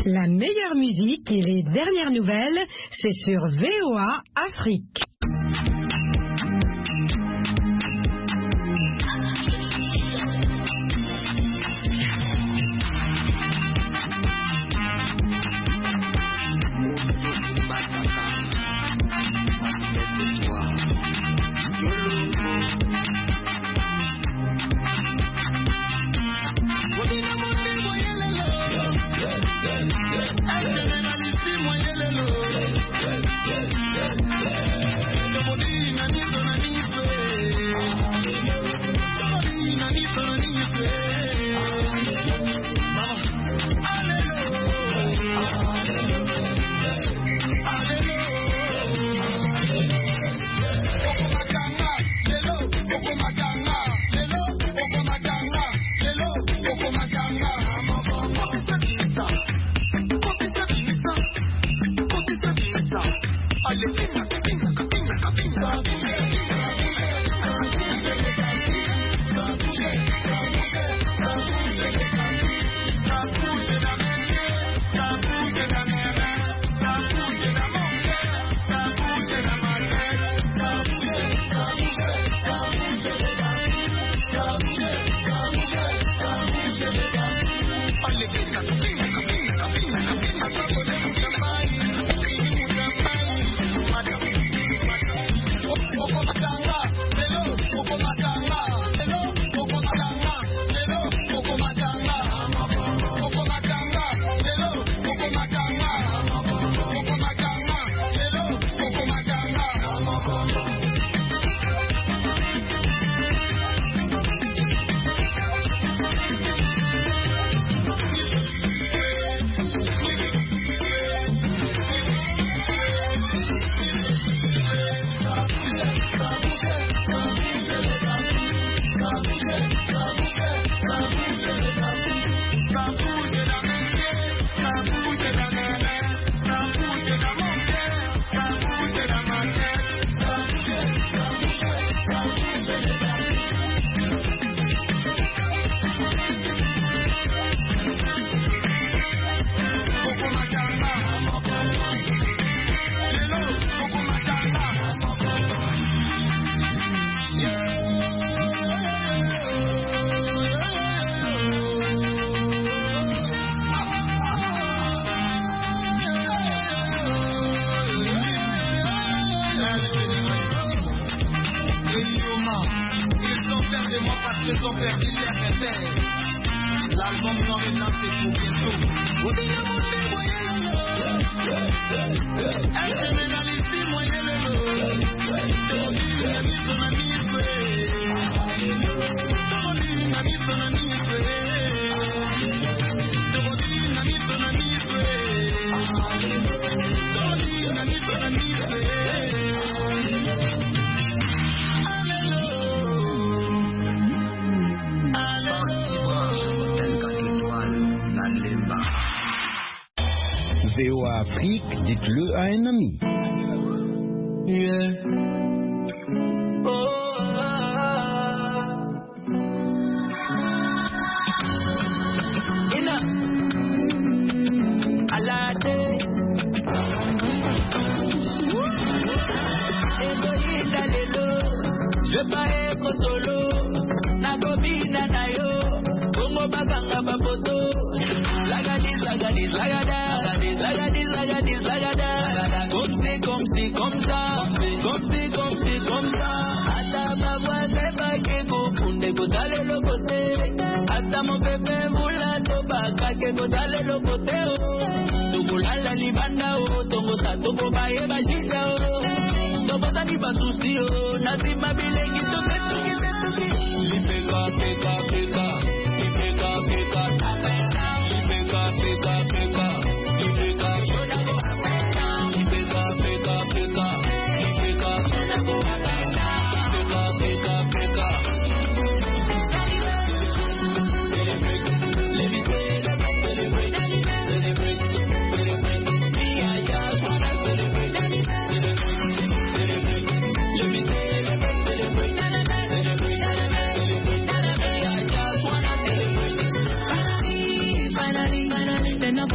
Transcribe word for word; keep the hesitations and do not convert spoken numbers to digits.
La meilleure musique et les dernières nouvelles, c'est sur V O A Afrique. V O A Afrique, dites-le à un ami. Yeah. Oh, ah. Ina. Alade. Egoïsta lelo. Je veux pas être solo. Nakobina na yo. Bongo baganga baboto. Lagadis, lagadis, lagada. Lagadis, lagadis, lagada. Comme c'est, comme c'est, comme ça. Comme c'est, comme c'est, comme ça. Ata babwa seba keko punde kotale lo kote. Ata mo pepe mula toba kake kotale lo kote o. Tukulala libanda o. Tongo sa tobo baye bashisha o. Tobo sa ni basusi o. Nasima bilengi tuke tuki tuki. Peka, peka, peka. Peka, peka, peka.